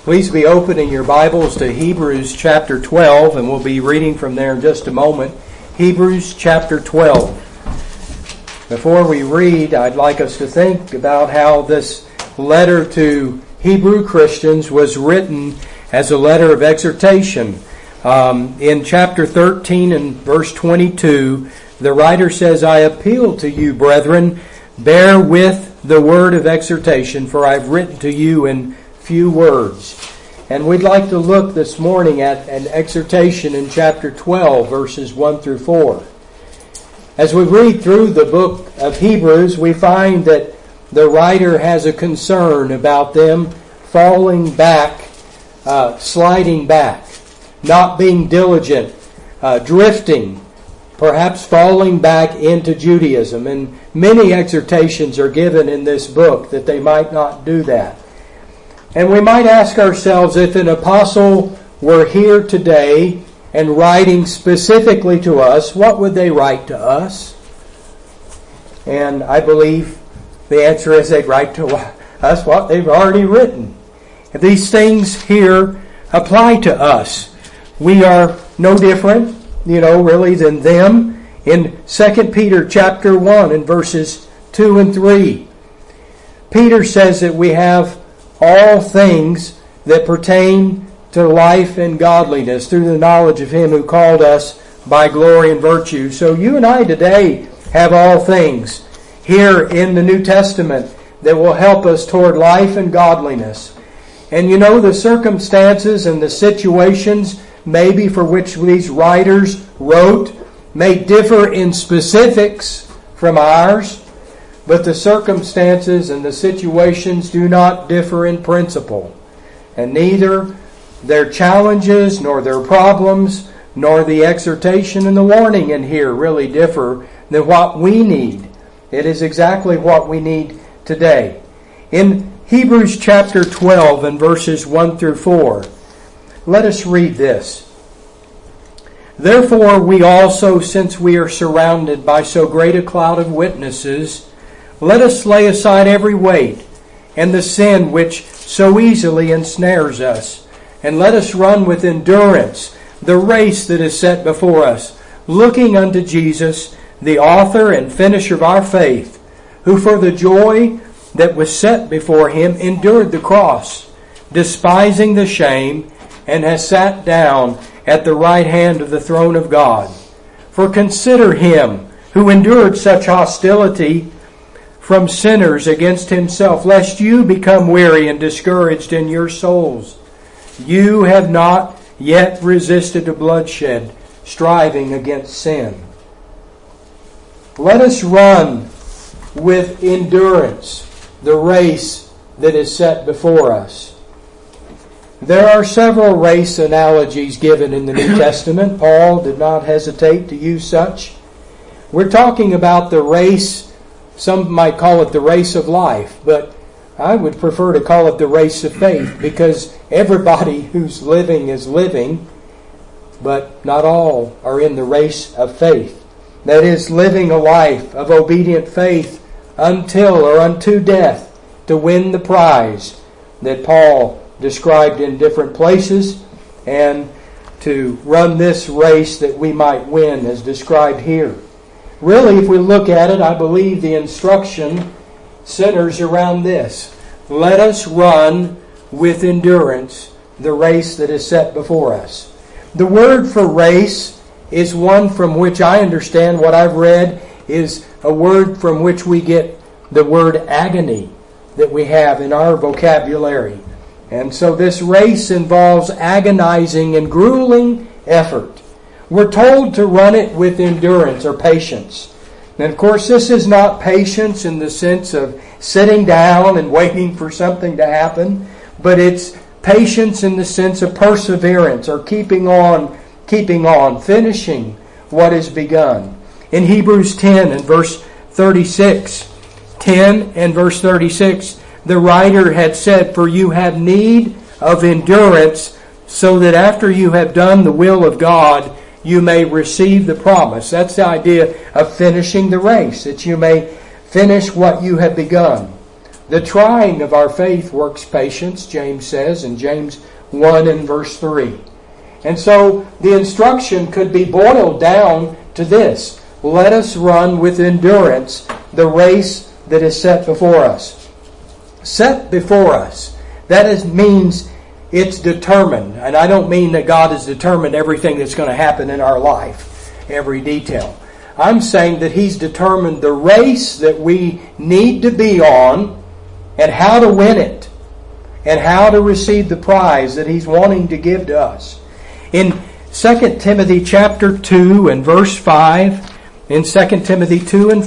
Please be opening your Bibles to Hebrews chapter 12, and we'll be reading from there in just a moment. Hebrews chapter 12. Before we read, I'd like us to think about how this letter to Hebrew Christians was written as a letter of exhortation. In chapter 13 and verse 22, the writer says, "I appeal to you, brethren, bear with the word of exhortation, for I've written to you in few words." And we'd like to look this morning at an exhortation in chapter 12, verses 1 through 4. As we read through the book of Hebrews, we find that the writer has a concern about them falling back, sliding back, not being diligent, drifting, perhaps falling back into Judaism. And many exhortations are given in this book that they might not do that. And we might ask ourselves, if an apostle were here today and writing specifically to us, what would they write to us? And I believe the answer is they'd write to us what they've already written. These things here apply to us. We are no different, really than them. In 2 Peter chapter 1 and verses 2 and 3, Peter says that we have all things that pertain to life and godliness through the knowledge of Him who called us by glory and virtue. So you and I today have all things here in the New Testament that will help us toward life and godliness. And the circumstances and the situations maybe for which these writers wrote may differ in specifics from ours, but the circumstances and the situations do not differ in principle. And neither their challenges, nor their problems, nor the exhortation and the warning in here really differ than what we need. It is exactly what we need today. In Hebrews chapter 12 and verses 1 through 4, let us read this. "Therefore we also, since we are surrounded by so great a cloud of witnesses, let us lay aside every weight and the sin which so easily ensnares us, and let us run with endurance the race that is set before us, looking unto Jesus, the author and finisher of our faith, who for the joy that was set before Him endured the cross, despising the shame, and has sat down at the right hand of the throne of God. For consider Him who endured such hostility from sinners against Himself, lest you become weary and discouraged in your souls. You have not yet resisted to bloodshed, striving against sin." Let us run with endurance the race that is set before us. There are several race analogies given in the New Testament. Paul did not hesitate to use such. We're talking about the race. Some might call it the race of life, but I would prefer to call it the race of faith, because everybody who's living is living, but not all are in the race of faith. That is, living a life of obedient faith until or unto death to win the prize that Paul described in different places, and to run this race that we might win as described here. Really, if we look at it, I believe the instruction centers around this. Let us run with endurance the race that is set before us. The word for race is one from which I understand, what I've read, is a word from which we get the word agony that we have in our vocabulary. And so this race involves agonizing and grueling effort. We're told to run it with endurance or patience. And of course, this is not patience in the sense of sitting down and waiting for something to happen, but it's patience in the sense of perseverance or keeping on, finishing what is begun. In Hebrews 10 and verse 36, the writer had said, "For you have need of endurance, so that after you have done the will of God, you may receive the promise." That's the idea of finishing the race, that you may finish what you have begun. The trying of our faith works patience, James says in James 1 and verse 3. And so the instruction could be boiled down to this: let us run with endurance the race that is set before us. Set before us. That means it's determined. And I don't mean that God has determined everything that's going to happen in our life, every detail. I'm saying that He's determined the race that we need to be on and how to win it and how to receive the prize that He's wanting to give to us. In 2 Timothy chapter 2 and verse 5, in 2 Timothy 2 and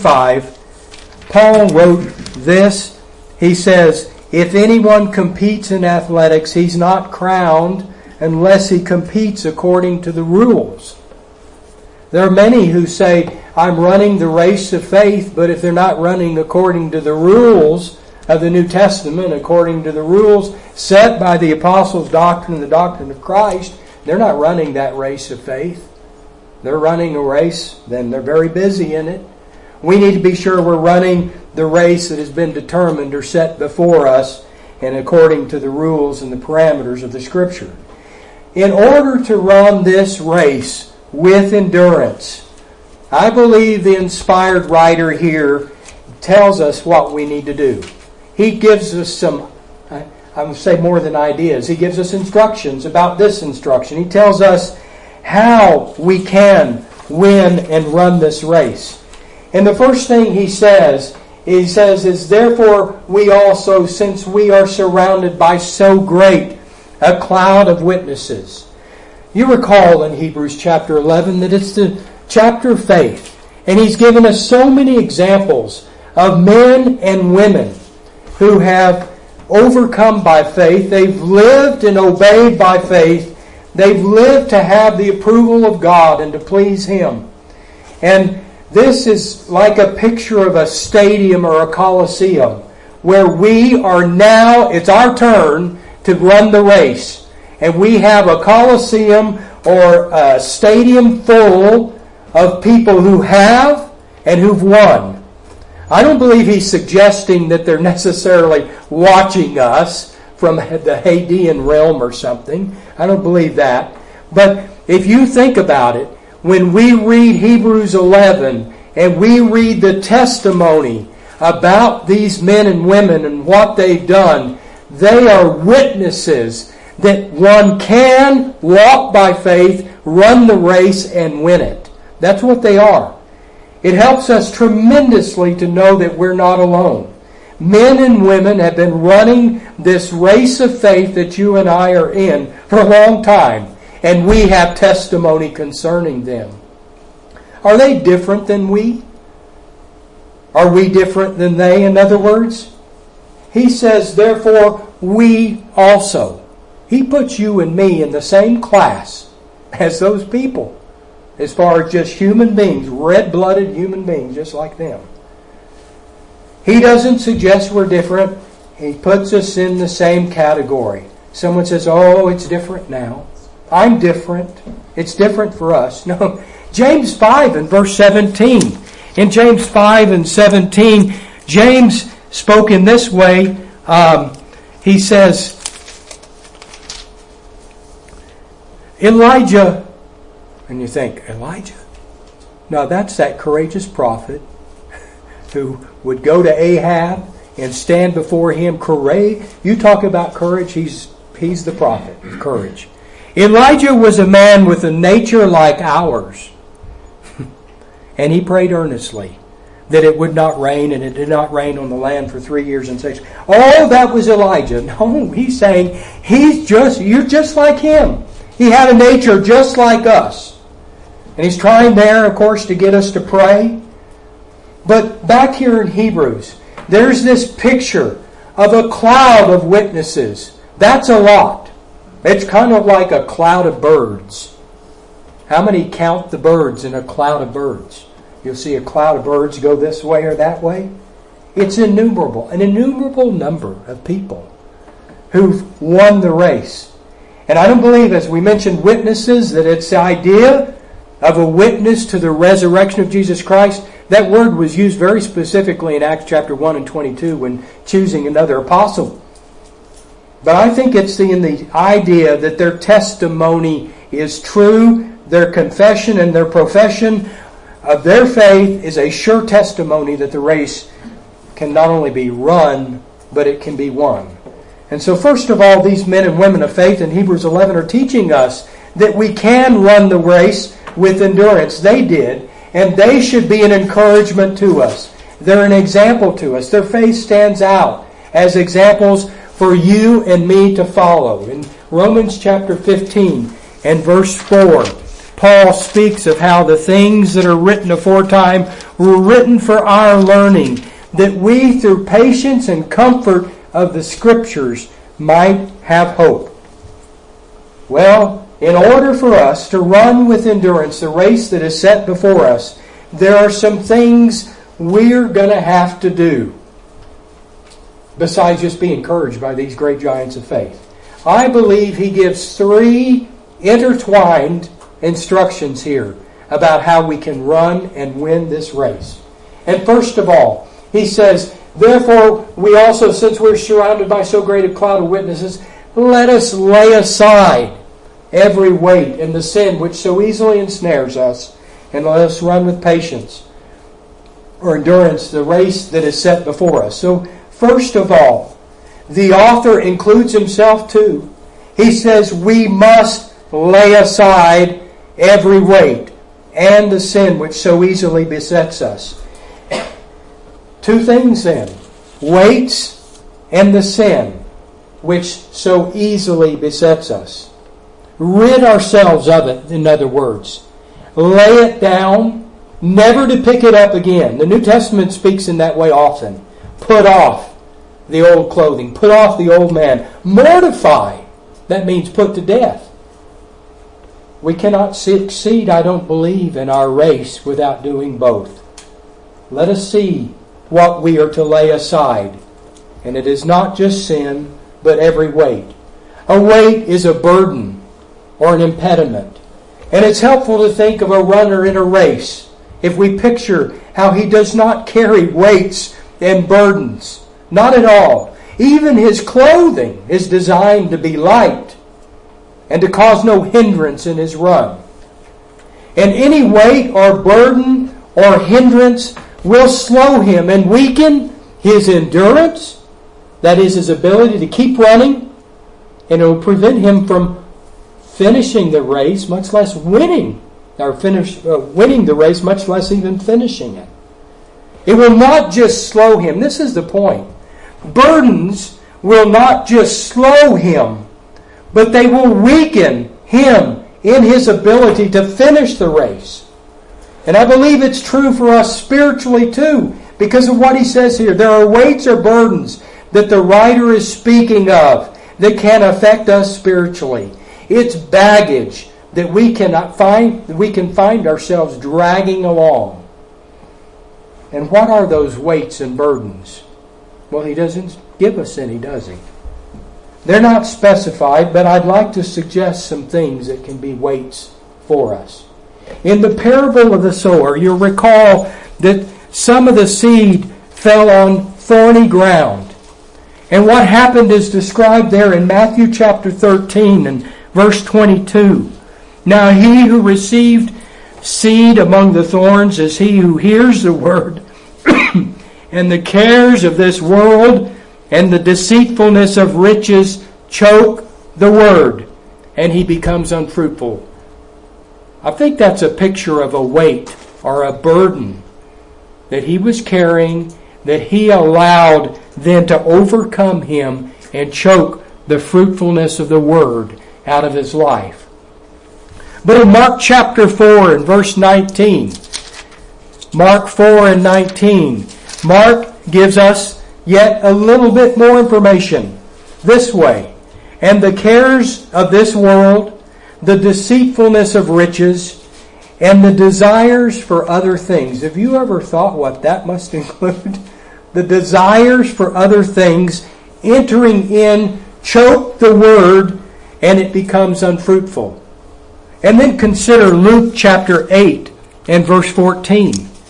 5, Paul wrote this. He says, if anyone competes in athletics, he's not crowned unless he competes according to the rules. There are many who say, I'm running the race of faith, but if they're not running according to the rules of the New Testament, according to the rules set by the apostles' doctrine and the doctrine of Christ, they're not running that race of faith. They're running a race, then they're very busy in it. We need to be sure we're running the race that has been determined or set before us and according to the rules and the parameters of the Scripture. In order to run this race with endurance, I believe the inspired writer here tells us what we need to do. He gives us some, I would say more than ideas. He gives us instructions about this instruction. He tells us how we can win and run this race. And the first thing he says is, therefore we also, since we are surrounded by so great a cloud of witnesses. You recall in Hebrews chapter 11 that it's the chapter of faith. And he's given us so many examples of men and women who have overcome by faith. They've lived and obeyed by faith. They've lived to have the approval of God and to please Him. And this is like a picture of a stadium or a coliseum where we are now, it's our turn to run the race. And we have a coliseum or a stadium full of people who have and who've won. I don't believe he's suggesting that they're necessarily watching us from the Hadean realm or something. I don't believe that. But if you think about it, when we read Hebrews 11 and we read the testimony about these men and women and what they've done, they are witnesses that one can walk by faith, run the race, and win it. That's what they are. It helps us tremendously to know that we're not alone. Men and women have been running this race of faith that you and I are in for a long time, and we have testimony concerning them. Are they different than we? Are we different than they, in other words? He says, therefore, we also. He puts you and me in the same class as those people, as far as just human beings, red-blooded human beings, just like them. He doesn't suggest we're different. He puts us in the same category. Someone says, oh, it's different now. I'm different. It's different for us. No. James 5 and verse 17. In James 5 and 17, James spoke in this way. He says, Elijah, and you think, Elijah? No, that's that courageous prophet who would go to Ahab and stand before him. Courage. You talk about courage, he's the prophet of courage. Elijah was a man with a nature like ours. And he prayed earnestly that it would not rain, and it did not rain on the land for 3 years and 6 years. Oh, that was Elijah. No, he's saying you're just like him. He had a nature just like us. And he's trying there, of course, to get us to pray. But back here in Hebrews, there's this picture of a cloud of witnesses. That's a lot. It's kind of like a cloud of birds. How many count the birds in a cloud of birds? You'll see a cloud of birds go this way or that way. It's innumerable, an innumerable number of people who've won the race. And I don't believe, as we mentioned, witnesses, that it's the idea of a witness to the resurrection of Jesus Christ. That word was used very specifically in Acts chapter 1 and 22 when choosing another apostle. But I think it's in the idea that their testimony is true, their confession and their profession of their faith is a sure testimony that the race can not only be run, but it can be won. And so first of all, these men and women of faith in Hebrews 11 are teaching us that we can run the race with endurance. They did, and they should be an encouragement to us. They're an example to us. Their faith stands out as examples for you and me to follow. In Romans chapter 15 and verse 4, Paul speaks of how the things that are written aforetime were written for our learning, that we through patience and comfort of the Scriptures might have hope. Well, in order for us to run with endurance the race that is set before us, there are some things we're going to have to do besides just be encouraged by these great giants of faith. I believe he gives 3 intertwined instructions here about how we can run and win this race. And first of all, he says, therefore, we also, since we're surrounded by so great a cloud of witnesses, let us lay aside every weight and the sin which so easily ensnares us, and let us run with patience or endurance the race that is set before us. So, first of all, the author includes himself too. He says we must lay aside every weight and the sin which so easily besets us. 2 things then, weights and the sin which so easily besets us. Rid ourselves of it, in other words. Lay it down, never to pick it up again. The New Testament speaks in that way often. Put off the old clothing. Put off the old man. Mortify. That means put to death. We cannot succeed, I don't believe, in our race without doing both. Let us see what we are to lay aside. And it is not just sin, but every weight. A weight is a burden or an impediment. And it's helpful to think of a runner in a race. If we picture how he does not carry weights and burdens. Not at all. Even his clothing is designed to be light and to cause no hindrance in his run. And any weight or burden or hindrance will slow him and weaken his endurance, that is, his ability to keep running, and it will prevent him from finishing the race, much less winning, or winning the race, much less even finishing it. It will not just slow him. This is the point. Burdens will not just slow him, but they will weaken him in his ability to finish the race. And I believe it's true for us spiritually too, because of what he says here. There are weights or burdens that the writer is speaking of that can affect us spiritually. It's baggage that we can find ourselves dragging along. And what are those weights and burdens? Well, he doesn't give us any, does he? They're not specified, but I'd like to suggest some things that can be weights for us. In the parable of the sower, you'll recall that some of the seed fell on thorny ground. And what happened is described there in Matthew chapter 13 and verse 22. Now he who received seed among the thorns is he who hears the word, and the cares of this world and the deceitfulness of riches choke the word, and he becomes unfruitful. I think that's a picture of a weight or a burden that he was carrying, that he allowed then to overcome him and choke the fruitfulness of the word out of his life. But in Mark chapter 4 and verse 19, Mark 4 and 19, Mark gives us yet a little bit more information this way. And the cares of this world, the deceitfulness of riches, and the desires for other things. Have you ever thought what that must include? The desires for other things entering in choke the word, and it becomes unfruitful. And then consider Luke chapter 8 and verse 14.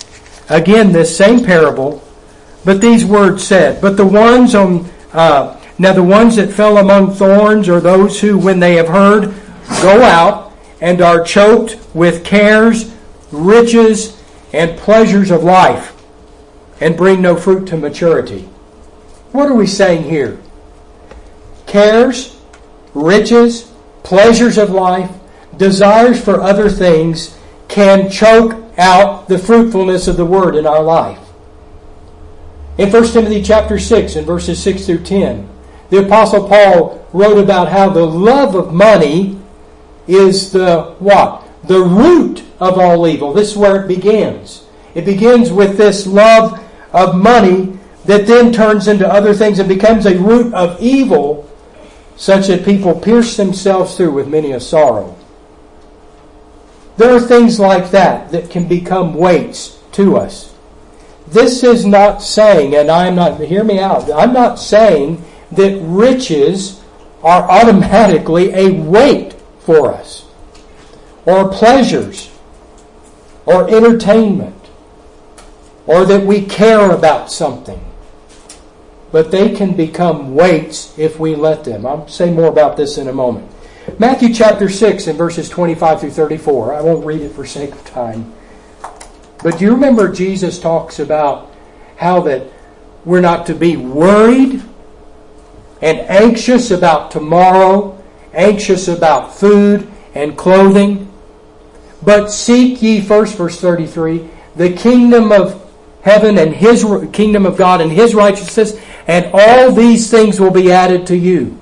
again this same parable, but these words said, but the ones now the ones that fell among thorns are those who, when they have heard, go out and are choked with cares, riches, and pleasures of life, and bring no fruit to maturity. What are we saying here? Cares, riches, pleasures of life, desires for other things can choke out the fruitfulness of the Word in our life. In 1 Timothy chapter 6 and verses 6 through 10, the Apostle Paul wrote about how the love of money is the what? The root of all evil. This is where it begins. It begins with this love of money that then turns into other things and becomes a root of evil, such that people pierce themselves through with many a sorrow. There are things like that that can become weights to us. This is not saying, and hear me out, I'm not saying that riches are automatically a weight for us, or pleasures, or entertainment, or that we care about something. But they can become weights if we let them. I'll say more about this in a moment. Matthew chapter 6 and verses 25 through 34. I won't read it for sake of time. But do you remember Jesus talks about how that we're not to be worried and anxious about tomorrow, anxious about food and clothing? But seek ye first, verse 33, the kingdom of heaven and His kingdom of God and His righteousness, and all these things will be added to you.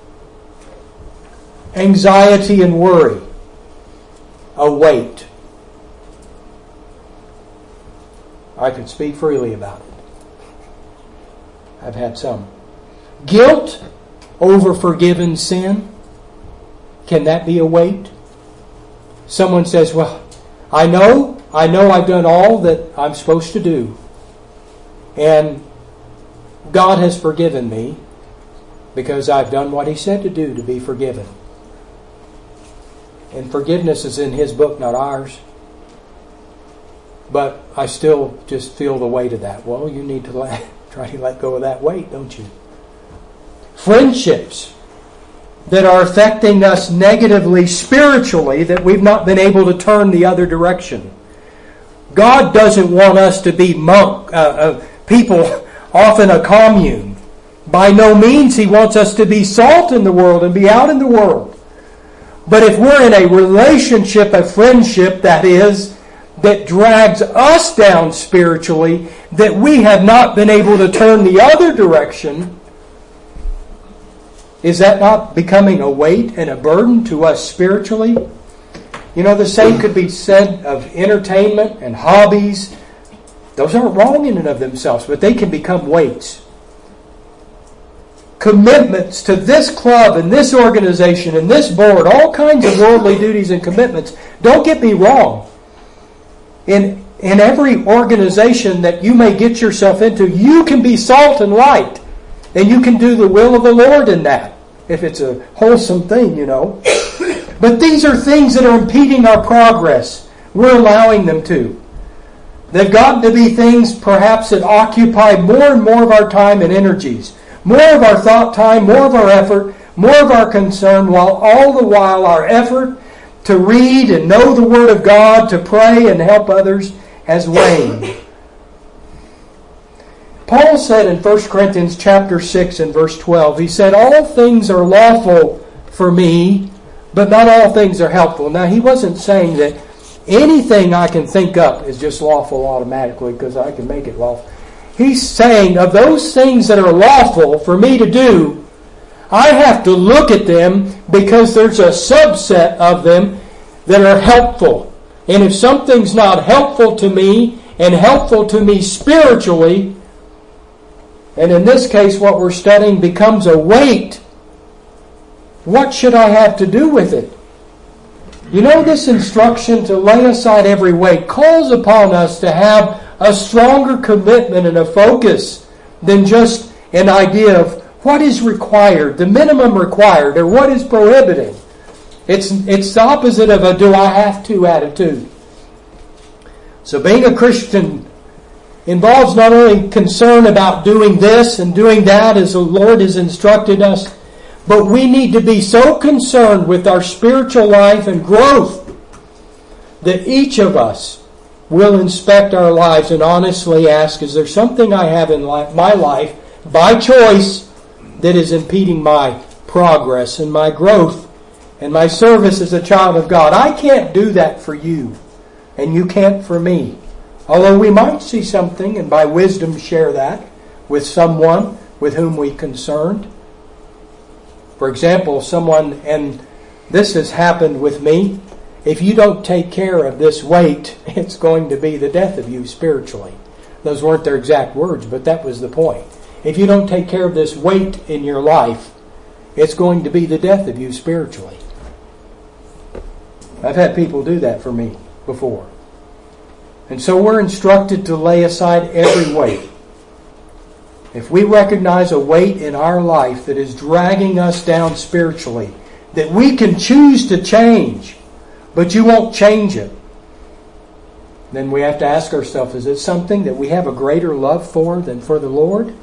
Anxiety and worry, a weight. I can speak freely about it. I've had some. Guilt over forgiven sin. Can that be a weight? Someone says, well, I know I've done all that I'm supposed to do. And God has forgiven me because I've done what He said to do to be forgiven. And forgiveness is in His book, not ours. But I still just feel the weight of that. Well, you need to try to let go of that weight, don't you? Friendships that are affecting us negatively spiritually, that we've not been able to turn the other direction. God doesn't want us to be people off in a commune. By no means He wants us to be salt in the world and be out in the world. But if we're in a relationship, a friendship that drags us down spiritually, that we have not been able to turn the other direction, is that not becoming a weight and a burden to us spiritually? You know, the same could be said of entertainment and hobbies. Those aren't wrong in and of themselves, but they can become weights. Commitments to this club and this organization and this board, all kinds of worldly duties and commitments. Don't get me wrong. In every organization that you may get yourself into, you can be salt and light. And you can do the will of the Lord in that, if it's a wholesome thing, you know. But these are things that are impeding our progress. We're allowing them to. They've gotten to be things perhaps that occupy more and more of our time and energies. More of our thought time, more of our effort, more of our concern, while all the while our effort to read and know the Word of God, to pray and help others, has waned. Paul said in 1 Corinthians chapter 6 and verse 12, he said, all things are lawful for me, but not all things are helpful. Now, he wasn't saying that anything I can think up is just lawful automatically because I can make it lawful. He's saying of those things that are lawful for me to do, I have to look at them because there's a subset of them that are helpful. And if something's not helpful to me and helpful to me spiritually, and in this case what we're studying becomes a weight, what should I have to do with it? You know, this instruction to lay aside every weight calls upon us to have a stronger commitment and a focus than just an idea of what is required, the minimum required, or what is prohibited. It's the opposite of a do I have to attitude. So being a Christian involves not only concern about doing this and doing that as the Lord has instructed us, but we need to be so concerned with our spiritual life and growth that each of us will inspect our lives and honestly ask, is there something I have in my life by choice that is impeding my progress and my growth and my service as a child of God? I can't do that for you, and you can't for me. Although we might see something and by wisdom share that with someone with whom we concerned. For example, someone, and this has happened with me, if you don't take care of this weight, it's going to be the death of you spiritually. Those weren't their exact words, but that was the point. If you don't take care of this weight in your life, it's going to be the death of you spiritually. I've had people do that for me before. And so we're instructed to lay aside every weight. If we recognize a weight in our life that is dragging us down spiritually, that we can choose to change, but you won't change it, then we have to ask ourselves, is it something that we have a greater love for than for the Lord?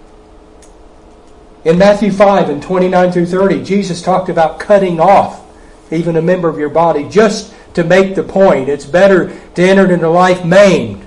In Matthew 5 and 29 through 30, Jesus talked about cutting off even a member of your body just to make the point. It's better to enter into life maimed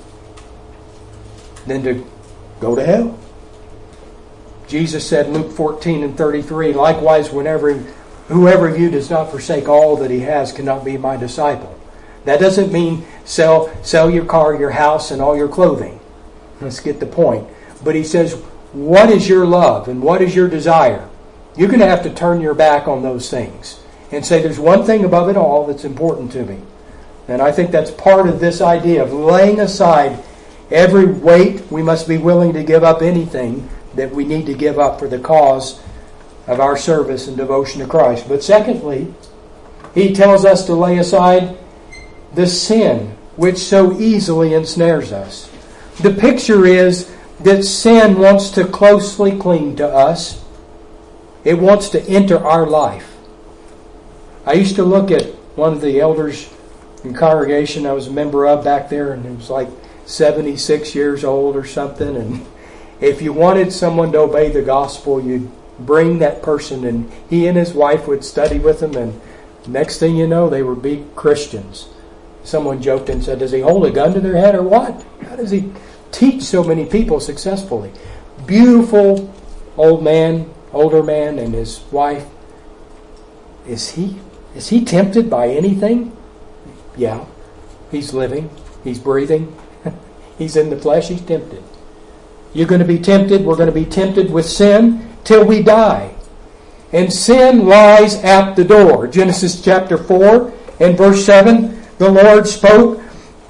than to go to hell. Jesus said in Luke 14 and 33, likewise, whoever of you does not forsake all that he has cannot be my disciple. That doesn't mean sell your car, your house, and all your clothing. Let's get the point. But he says, what is your love and what is your desire? You're going to have to turn your back on those things and say, there's one thing above it all that's important to me. And I think that's part of this idea of laying aside every weight. We must be willing to give up anything that we need to give up for the cause of our service and devotion to Christ. But secondly, he tells us to lay aside the sin which so easily ensnares us. The picture is that sin wants to closely cling to us. It wants to enter our life. I used to look at one of the elders in congregation I was a member of back there, and it was like 76 years old or something, and if you wanted someone to obey the gospel, you'd bring that person, and he and his wife would study with them, and next thing you know, they would be Christians. Someone joked and said, does he hold a gun to their head or what? How does he teach so many people successfully? Beautiful older man and his wife. Is he tempted by anything? Yeah. He's living. He's breathing. He's in the flesh. He's tempted. You're going to be tempted. We're going to be tempted with sin till we die. And sin lies at the door. Genesis chapter 4 and verse 7, the Lord spoke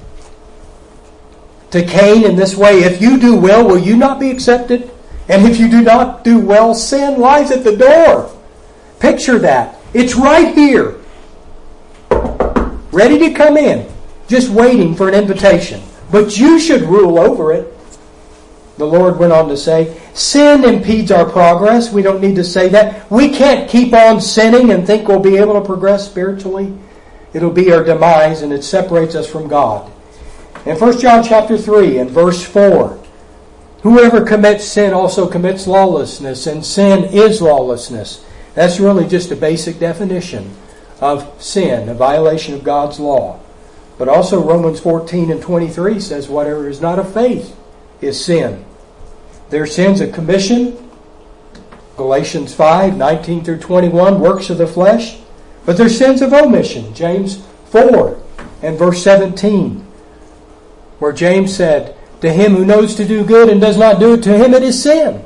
to Cain in this way, if you do well, will you not be accepted? And if you do not do well, sin lies at the door. Picture that. It's right here. Ready to come in. Just waiting for an invitation. But you should rule over it. The Lord went on to say, sin impedes our progress. We don't need to say that. We can't keep on sinning and think we'll be able to progress spiritually. It'll be our demise, and it separates us from God. In 1 John chapter 3 and verse 4, whoever commits sin also commits lawlessness, and sin is lawlessness. That's really just a basic definition of sin, a violation of God's law. But also Romans 14 and 23 says whatever is not of faith is sin. There are sins of commission, Galatians 5, 19 through 21, works of the flesh. But there's sins of omission, James 4 and verse 17, where James said, to him who knows to do good and does not do it, to him it is sin.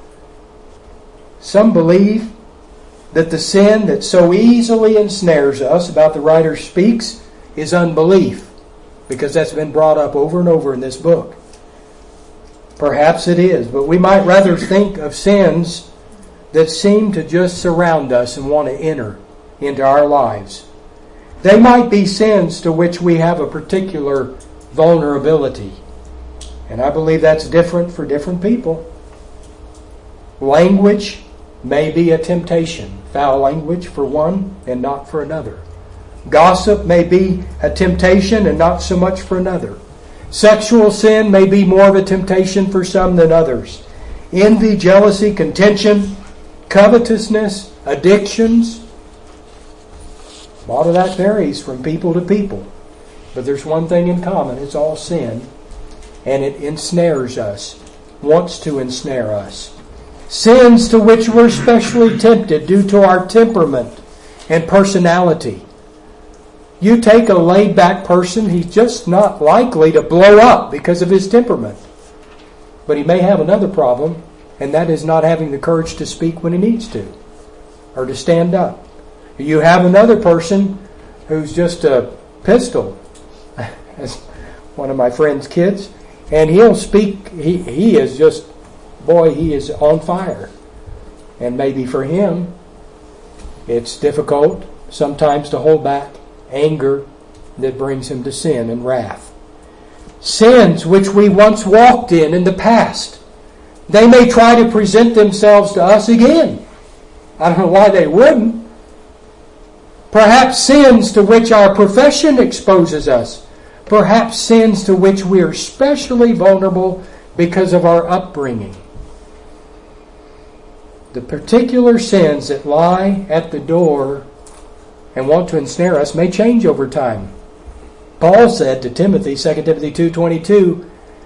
Some believe that the sin that so easily ensnares us, about the writer speaks, is unbelief, because that's been brought up over and over in this book. Perhaps it is, but we might rather think of sins that seem to just surround us and want to enter into our lives. They might be sins to which we have a particular vulnerability. And I believe that's different for different people. Language may be a temptation. Foul language for one and not for another. Gossip may be a temptation and not so much for another. Sexual sin may be more of a temptation for some than others. Envy, jealousy, contention, covetousness, addictions. A lot of that varies from people to people. But there's one thing in common. It's all sin. And it ensnares us. Wants to ensnare us. Sins to which we're especially tempted due to our temperament and personality. You take a laid-back person, he's just not likely to blow up because of his temperament. But he may have another problem, and that is not having the courage to speak when he needs to, or to stand up. You have another person who's just a pistol, as one of my friend's kids, and he'll speak, he is just, boy, he is on fire. And maybe for him, it's difficult sometimes to hold back anger that brings him to sin and wrath. Sins which we once walked in the past. They may try to present themselves to us again. I don't know why they wouldn't. Perhaps sins to which our profession exposes us. Perhaps sins to which we are especially vulnerable because of our upbringing. The particular sins that lie at the door and want to ensnare us may change over time. Paul said to Timothy, 2 Timothy 2:22,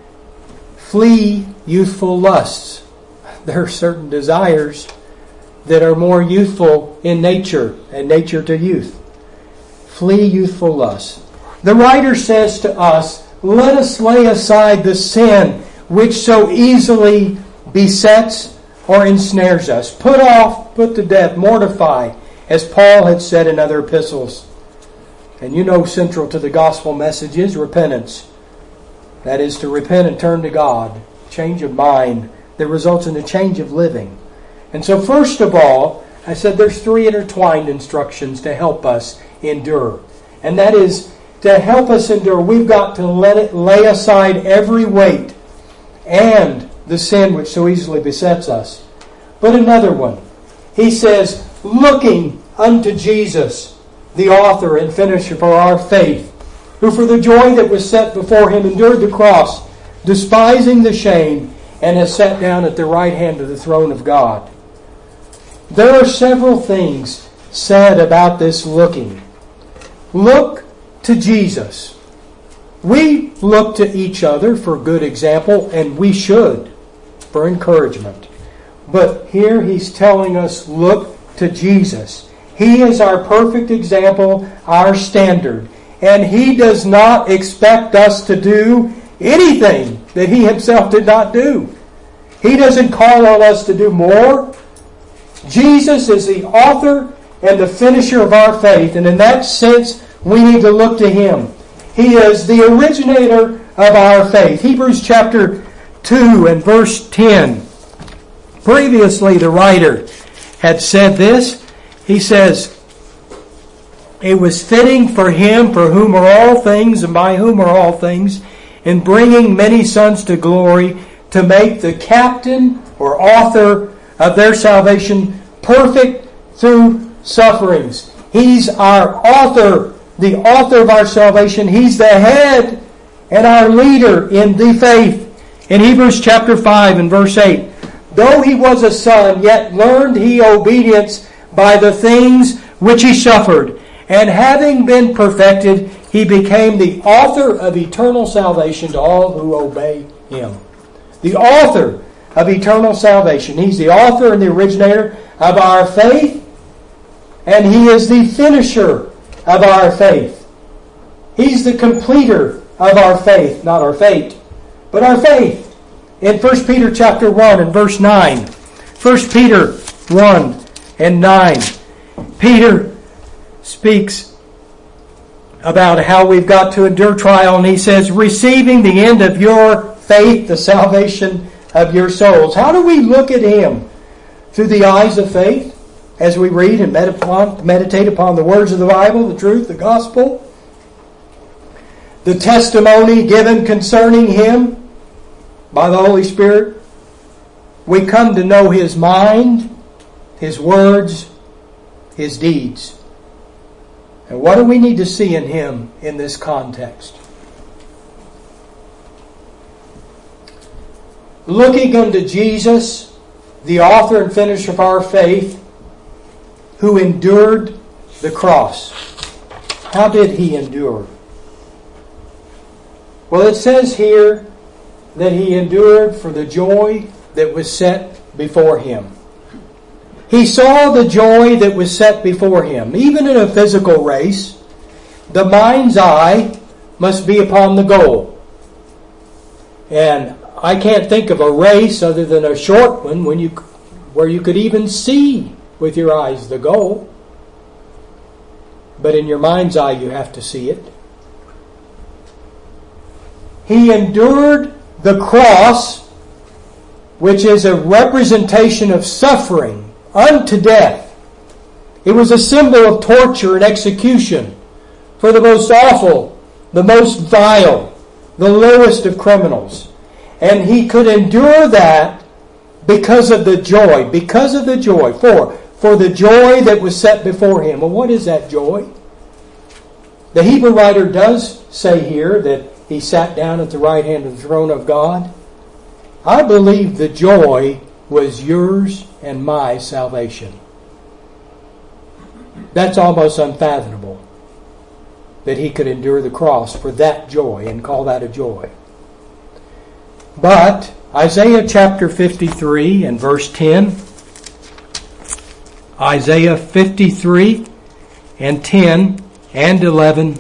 flee youthful lusts. There are certain desires that are more youthful in nature and nature to youth. Flee youthful lusts. The writer says to us, let us lay aside the sin which so easily besets or ensnares us. Put off, put to death, mortify, as Paul had said in other epistles. And you know, central to the gospel message is repentance. That is to repent and turn to God. Change of mind that results in a change of living. And so first of all, I said there's three intertwined instructions to help us endure. And that is, to help us endure, we've got to lay aside every weight and the sin which so easily besets us. But another one, he says, looking unto Jesus, the author and finisher for our faith, who for the joy that was set before him endured the cross, despising the shame, and has sat down at the right hand of the throne of God. There are several things said about this looking. Look to Jesus. We look to each other for good example, and we should, for encouragement. But here he's telling us, look to Jesus. He is our perfect example, our standard. And he does not expect us to do anything that he himself did not do. He doesn't call on us to do more. Jesus is the author and the finisher of our faith. And in that sense, we need to look to him. He is the originator of our faith. Hebrews chapter 2 and verse 10. Previously, the writer had said this. He says, it was fitting for him for whom are all things and by whom are all things, in bringing many sons to glory, to make the captain or author of their salvation perfect through sufferings. He's our author, the author of our salvation. He's the head and our leader in the faith. In Hebrews chapter 5 and verse 8, though he was a son, yet learned he obedience by the things which he suffered. And having been perfected, he became the author of eternal salvation to all who obey him. The author of eternal salvation. He's the author and the originator of our faith, and he is the finisher of our faith. He's the completer of our faith, not our fate, but our faith. In 1 Peter chapter 1 and verse 9. 1 Peter 1 and 9. Peter speaks about how we've got to endure trial, and he says, receiving the end of your faith, the salvation of your souls. How do we look at him? Through the eyes of faith, as we read and meditate upon the words of the Bible, the truth, the gospel, the testimony given concerning him by the Holy Spirit. We come to know his mind, his words, his deeds. And what do we need to see in him in this context? looking unto Jesus, the author and finisher of our faith, who endured the cross. How did he endure? Well, it says here that he endured for the joy that was set before him. He saw the joy that was set before him. Even in a physical race, the mind's eye must be upon the goal. And I can't think of a race other than a short one where you could even see with your eyes the goal. But in your mind's eye, you have to see it. He endured the cross, which is a representation of suffering unto death. It was a symbol of torture and execution for the most awful, the most vile, the lowest of criminals. And he could endure that because of the joy. Because of the joy. For the joy that was set before him. Well, what is that joy? The Hebrew writer does say here that he sat down at the right hand of the throne of God. I believe the joy was yours and my salvation. That's almost unfathomable that he could endure the cross for that joy and call that a joy. But Isaiah chapter 53 and verse 10, Isaiah 53 and 10 and 11.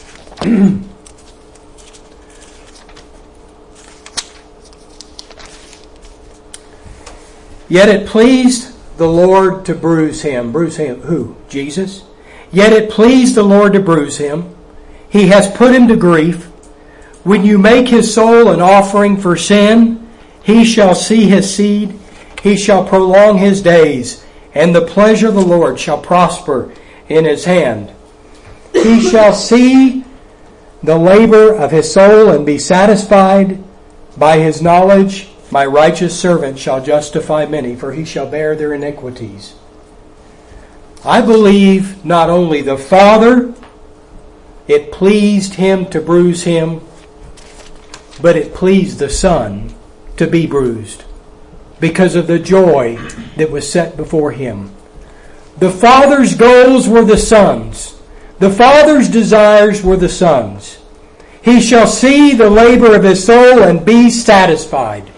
Yet it pleased the Lord to bruise him. Bruise him who? Jesus? Yet it pleased the Lord to bruise him. He has put him to grief. When you make his soul an offering for sin, he shall see his seed. He shall prolong his days, and the pleasure of the Lord shall prosper in his hand. He shall see the labor of his soul and be satisfied. By his knowledge, my righteous servant shall justify many, for he shall bear their iniquities. I believe not only the Father, it pleased him to bruise him, but it pleased the Son to be bruised because of the joy that was set before him. The Father's goals were the Son's. The Father's desires were the Son's. He shall see the labor of his soul and be satisfied.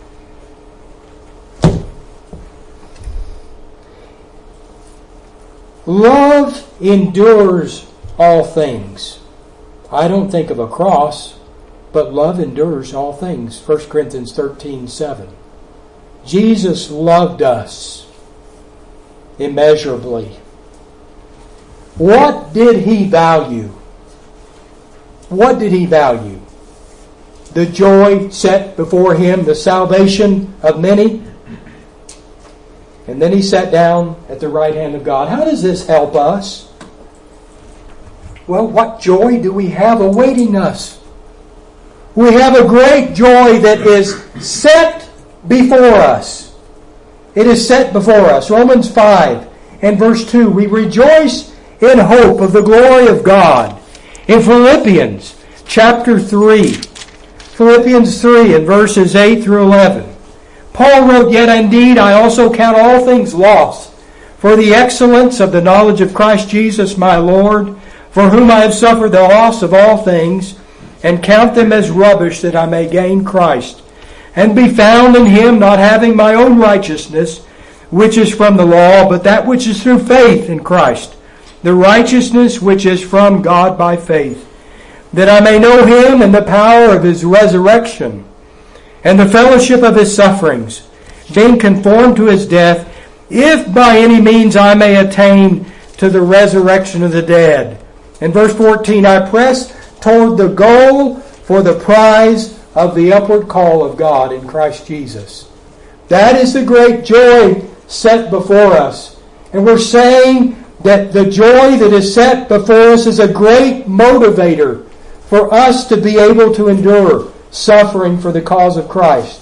Love endures all things. I don't think of a cross, but love endures all things. 1 Corinthians 13:7. Jesus loved us immeasurably. What did he value? What did he value? The joy set before him, the salvation of many. And then he sat down at the right hand of God. How does this help us? Well, what joy do we have awaiting us? We have a great joy that is set before us. It is set before us. Romans 5 and verse 2. We rejoice in hope of the glory of God. In Philippians chapter 3. Philippians 3 and verses 8 through 11. Paul wrote, Yet indeed I also count all things lost for the excellence of the knowledge of Christ Jesus my Lord, for whom I have suffered the loss of all things, and count them as rubbish that I may gain Christ, and be found in him, not having my own righteousness, which is from the law, but that which is through faith in Christ, the righteousness which is from God by faith, that I may know him and the power of his resurrection, and the fellowship of his sufferings, being conformed to his death, if by any means I may attain to the resurrection of the dead. In verse 14, I press toward the goal for the prize of the upward call of God in Christ Jesus. That is the great joy set before us. And we're saying that the joy that is set before us is a great motivator for us to be able to endure suffering for the cause of Christ.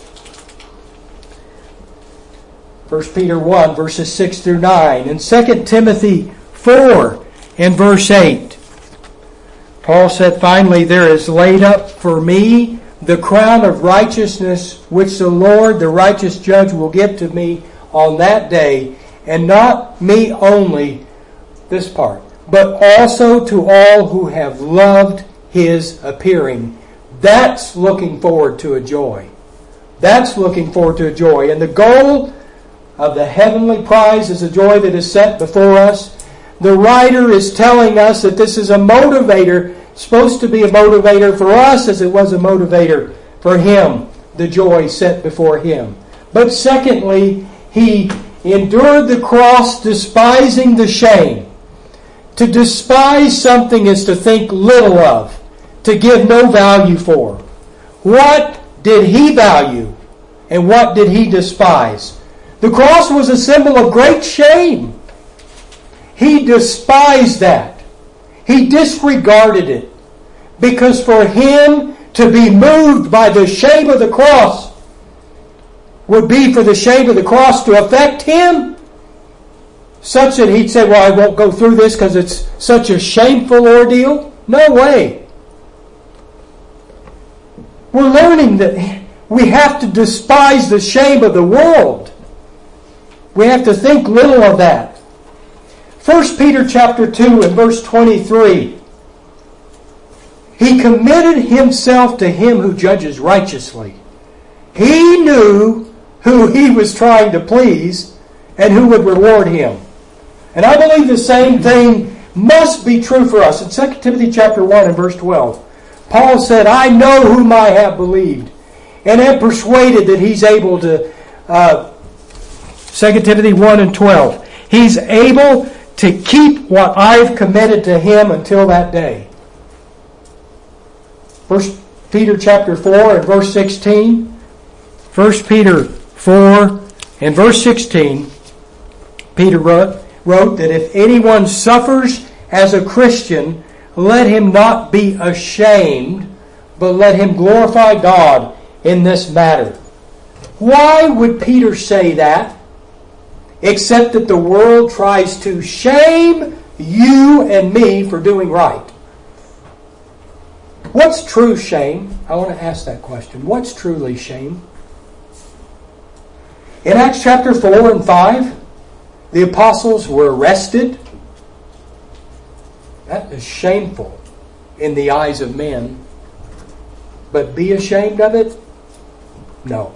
1 Peter 1, verses 6 through 9. And 2 Timothy 4 and verse 8. Paul said, Finally, there is laid up for me the crown of righteousness which the Lord, the righteous judge, will give to me on that day, and not me only, this part, but also to all who have loved His appearing. That's looking forward to a joy. That's looking forward to a joy. And the goal of the heavenly prize is a joy that is set before us. The writer is telling us that this is a motivator, supposed to be a motivator for us as it was a motivator for Him, the joy set before Him. But secondly, He endured the cross, despising the shame. To despise something is to think little of, to give no value for. What did He value, and what did He despise? The cross was a symbol of great shame. He despised that. He disregarded it. Because for Him to be moved by the shame of the cross would be for the shame of the cross to affect Him, such that He'd say, well, I won't go through this because it's such a shameful ordeal. No way. We're learning that we have to despise the shame of the world. We have to think little of that. 1 Peter chapter 2 and verse 23. He committed Himself to Him who judges righteously. He knew who He was trying to please and who would reward Him. And I believe the same thing must be true for us. In 2 Timothy chapter 1 and verse 12, Paul said, I know whom I have believed, and am persuaded that He's able to, 2 Timothy 1 and 12, He's able to keep what I've committed to Him until that day. 1 Peter chapter 4 and verse 16. 1 Peter 4 and verse 16, Peter wrote that if anyone suffers as a Christian, let him not be ashamed, but let him glorify God in this matter. Why would Peter say that? Except that the world tries to shame you and me for doing right. What's true shame? I want to ask that question. What's truly shame? In Acts chapter 4 and 5, the apostles were arrested. That is shameful in the eyes of men. But be ashamed of it? No.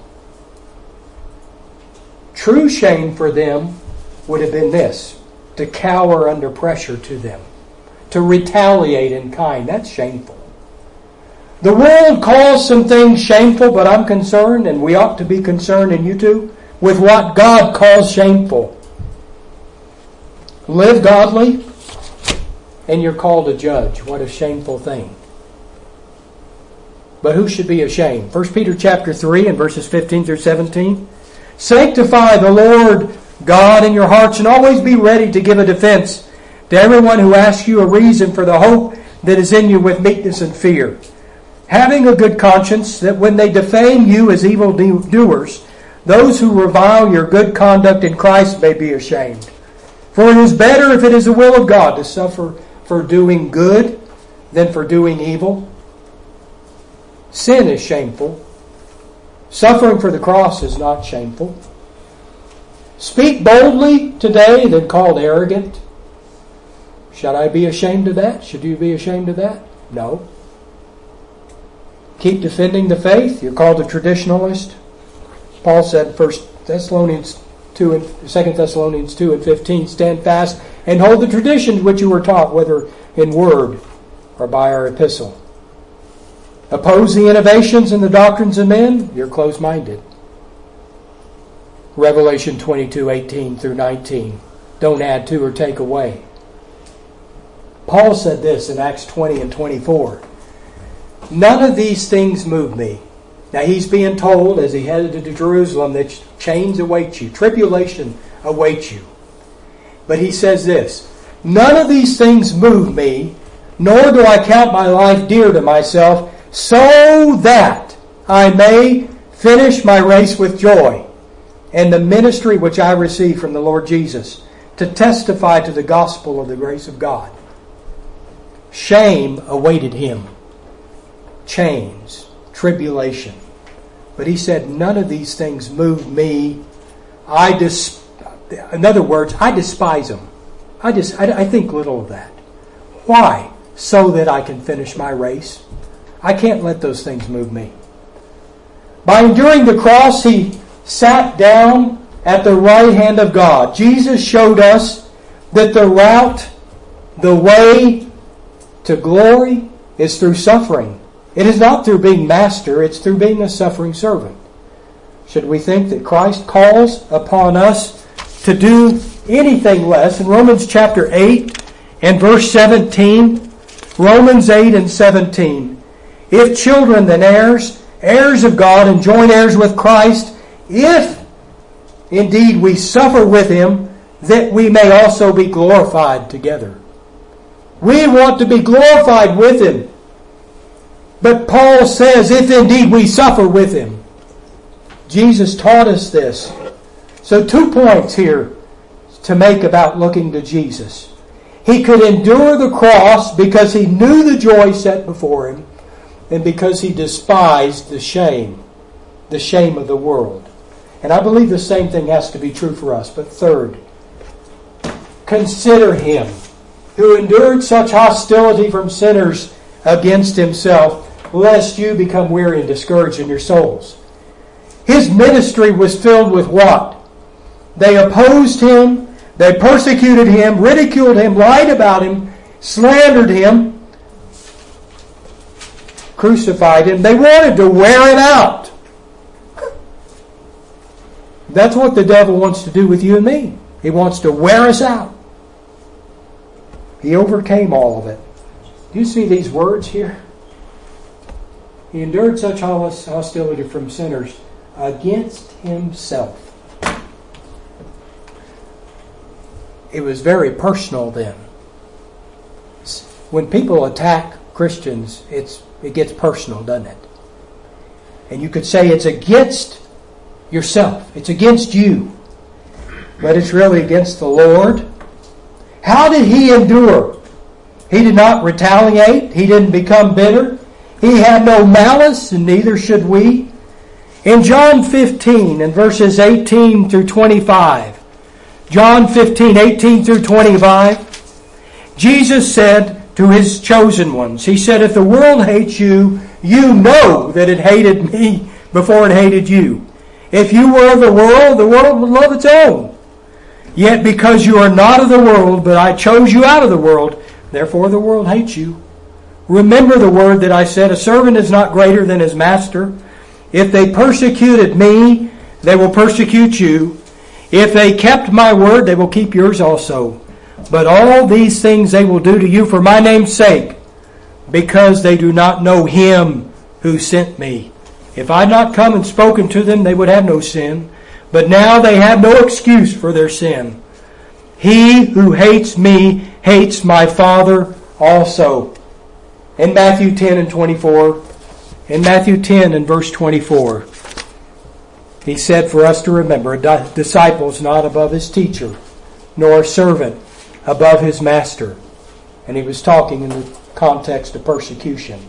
True shame for them would have been this: to cower under pressure to them, to retaliate in kind. That's shameful. The world calls some things shameful, but I'm concerned, and we ought to be concerned, and you too, with what God calls shameful. Live godly, and you're called to judge. What a shameful thing. But who should be ashamed? 1 Peter chapter 3 and verses 15 through 17. Sanctify the Lord God in your hearts, and always be ready to give a defense to everyone who asks you a reason for the hope that is in you with meekness and fear. Having a good conscience, that when they defame you as evildoers, those who revile your good conduct in Christ may be ashamed. For it is better, if it is the will of God, to suffer for doing good than for doing evil. Sin is shameful. Suffering for the cross is not shameful. Speak boldly today than called arrogant. Should I be ashamed of that? Should you be ashamed of that? No. Keep defending the faith. You're called a traditionalist. Paul said in 2 Thessalonians 2 and 15, stand fast and hold the traditions which you were taught, whether in word or by our epistle. Oppose the innovations and the doctrines of men. You're closed-minded. Revelation 22:18 through 19. Don't add to or take away. Paul said this in Acts 20 and 24. None of these things move me. Now he's being told as he headed to Jerusalem that chains await you, tribulation awaits you. But he says this, none of these things move me, nor do I count my life dear to myself, so that I may finish my race with joy and the ministry which I received from the Lord Jesus, to testify to the gospel of the grace of God. Shame awaited him. Chains, tribulation. But he said, none of these things move me. In other words, I despise them. I think little of that. Why? So that I can finish my race. I can't let those things move me. By enduring the cross, he sat down at the right hand of God. Jesus showed us that the route, the way to glory is through suffering. It is not through being master, it's through being a suffering servant. Should we think that Christ calls upon us to do anything less? In Romans chapter 8 and verse 17, Romans 8 and 17, if children then heirs, heirs of God and joint heirs with Christ, if indeed we suffer with him, that we may also be glorified together. We want to be glorified with him. But Paul says, if indeed we suffer with him. Jesus taught us this. So 2 points here to make about looking to Jesus. He could endure the cross because he knew the joy set before him, and because he despised the shame of the world. And I believe the same thing has to be true for us. But third, consider him who endured such hostility from sinners against himself, lest you become weary and discouraged in your souls. His ministry was filled with what? They opposed him, they persecuted him, ridiculed him, lied about him, slandered him, crucified him. They wanted to wear him out. That's what the devil wants to do with you and me. He wants to wear us out. He overcame all of it. Do you see these words here? He endured such hostility from sinners against himself. It was very personal then. When people attack Christians, it gets personal, doesn't it? And you could say it's against yourself. It's against you. But it's really against the Lord. How did he endure? He did not retaliate. He didn't become bitter. He had no malice, and neither should we. In John 15, and verses 18 through 25, John 15, 18 through 25, Jesus said to his chosen ones, he said, if the world hates you, you know that it hated me before it hated you. If you were of the world would love its own. Yet because you are not of the world, but I chose you out of the world, therefore the world hates you. Remember the word that I said, a servant is not greater than his master. If they persecuted me, they will persecute you. If they kept my word, they will keep yours also. But all these things they will do to you for my name's sake, because they do not know him who sent me. If I had not come and spoken to them, they would have no sin. But now they have no excuse for their sin. He who hates me hates my Father also. In Matthew 10 and 24, in Matthew 10 and verse 24, he said for us to remember, a disciple is not above his teacher, nor a servant above his master. And he was talking in the context of persecution.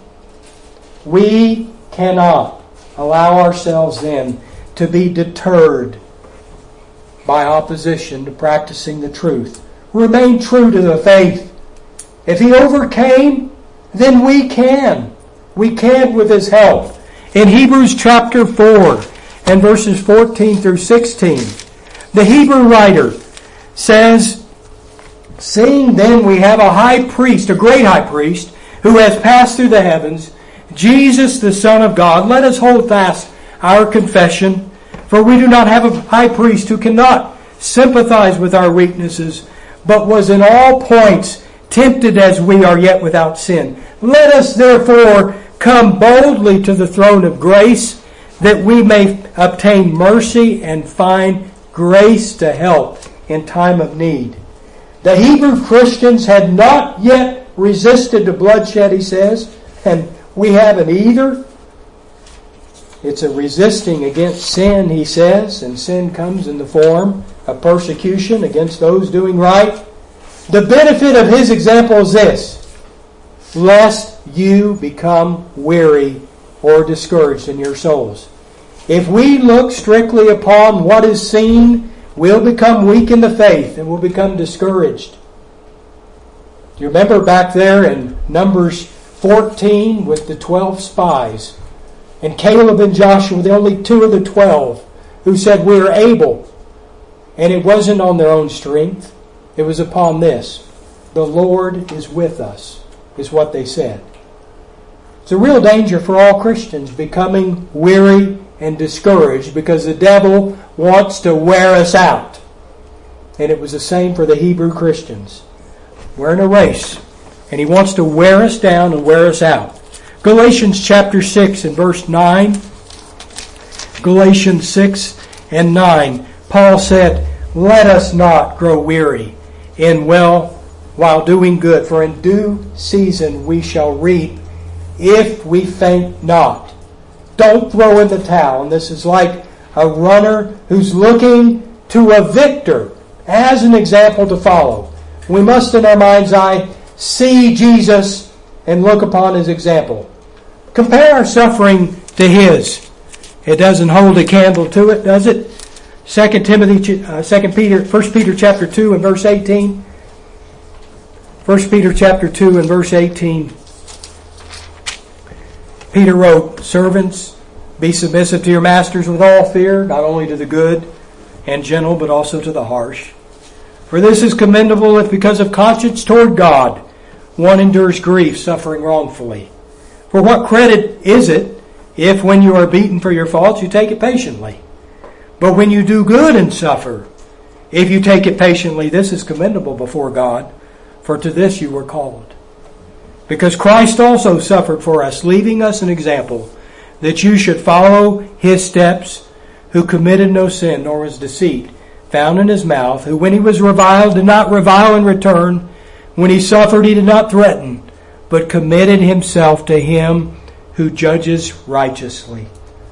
We cannot allow ourselves then to be deterred by opposition to practicing the truth. Remain true to the faith. If he overcame, then we can. We can with his help. In Hebrews chapter 4 and verses 14 through 16, the Hebrew writer says, seeing then we have a high priest, a great high priest, who has passed through the heavens, Jesus the Son of God, let us hold fast our confession, for we do not have a high priest who cannot sympathize with our weaknesses, but was in all points tempted as we are, yet without sin. Let us therefore come boldly to the throne of grace, that we may obtain mercy and find grace to help in time of need. The Hebrew Christians had not yet resisted to bloodshed, he says, and we haven't either. It's a resisting against sin, he says, and sin comes in the form of persecution against those doing right. The benefit of his example is this: lest you become weary or discouraged in your souls. If we look strictly upon what is seen, we'll become weak in the faith and we'll become discouraged. Do you remember back there in Numbers 14 with the 12 spies? And Caleb and Joshua were the only 2 of the 12 who said, "We are able." And it wasn't on their own strength. It was upon this. "The Lord is with us," is what they said. It's a real danger for all Christians becoming weary and discouraged because the devil wants to wear us out. And it was the same for the Hebrew Christians. We're in a race, and he wants to wear us down and wear us out. Galatians chapter 6 and verse 9. Galatians 6 and 9. Paul said, "Let us not grow weary while doing good, for in due season we shall reap if we faint not." Don't throw in the towel. And this is like a runner who's looking to a victor as an example to follow. We must in our mind's eye see Jesus and look upon His example. Compare our suffering to His. It doesn't hold a candle to it, does it? 1 Peter chapter 2 and verse 18. 1 Peter chapter 2 and verse 18. Peter wrote, "Servants, be submissive to your masters with all fear, not only to the good and gentle, but also to the harsh. For this is commendable if because of conscience toward God one endures grief, suffering wrongfully. For what credit is it if when you are beaten for your faults you take it patiently? But when you do good and suffer, if you take it patiently, this is commendable before God, for to this you were called. Because Christ also suffered for us, leaving us an example, that you should follow His steps, who committed no sin, nor was deceit found in His mouth, who when He was reviled did not revile in return, when He suffered He did not threaten, but committed Himself to Him who judges righteously."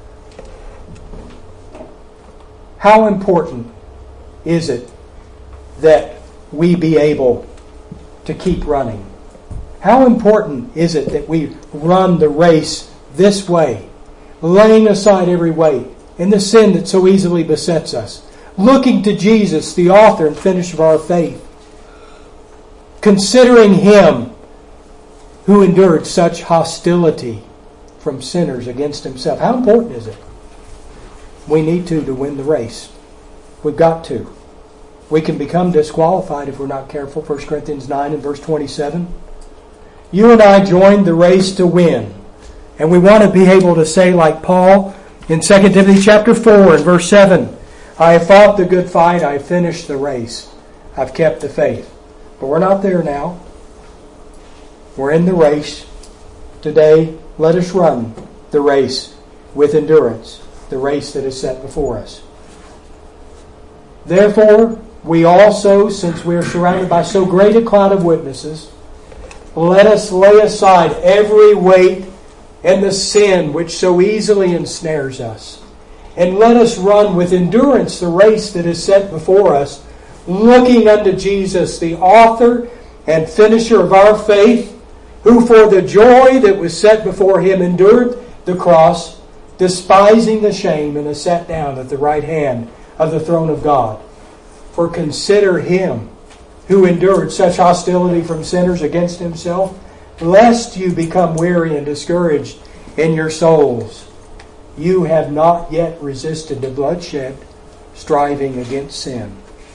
How important is it that we be able to keep running? How important is it that we run the race this way, laying aside every weight and the sin that so easily besets us, looking to Jesus, the author and finisher of our faith, considering Him who endured such hostility from sinners against Himself? How important is it? We need to win the race. We've got to. We can become disqualified if we're not careful. 1 Corinthians 9 and verse 27. You and I joined the race to win. And we want to be able to say like Paul in 2 Timothy chapter 4 and verse 7, "I have fought the good fight, I have finished the race, I've kept the faith." But we're not there now. We're in the race. Today, let us run the race with endurance, the race that is set before us. Therefore, we also, since we are surrounded by so great a cloud of witnesses, let us lay aside every weight and the sin which so easily ensnares us. And let us run with endurance the race that is set before us, looking unto Jesus, the author and finisher of our faith, who for the joy that was set before Him endured the cross, despising the shame, and is sat down at the right hand of the throne of God. For consider Him who endured such hostility from sinners against Himself, lest you become weary and discouraged in your souls. You have not yet resisted the bloodshed, striving against sin.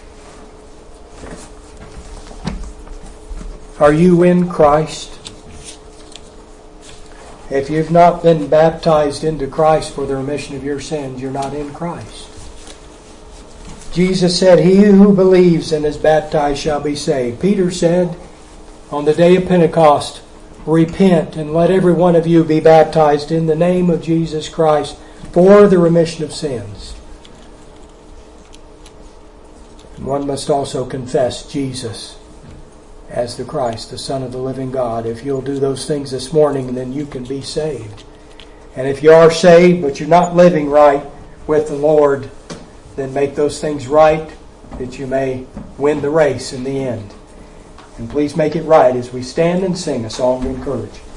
Are you in Christ? If you've not been baptized into Christ for the remission of your sins, you're not in Christ. Jesus said, "He who believes and is baptized shall be saved." Peter said on the day of Pentecost, "Repent and let every one of you be baptized in the name of Jesus Christ for the remission of sins." One must also confess Jesus as the Christ, the Son of the living God. If you'll do those things this morning, then you can be saved. And if you are saved, but you're not living right with the Lord, then make those things right that you may win the race in the end. And please make it right as we stand and sing a song of encouragement.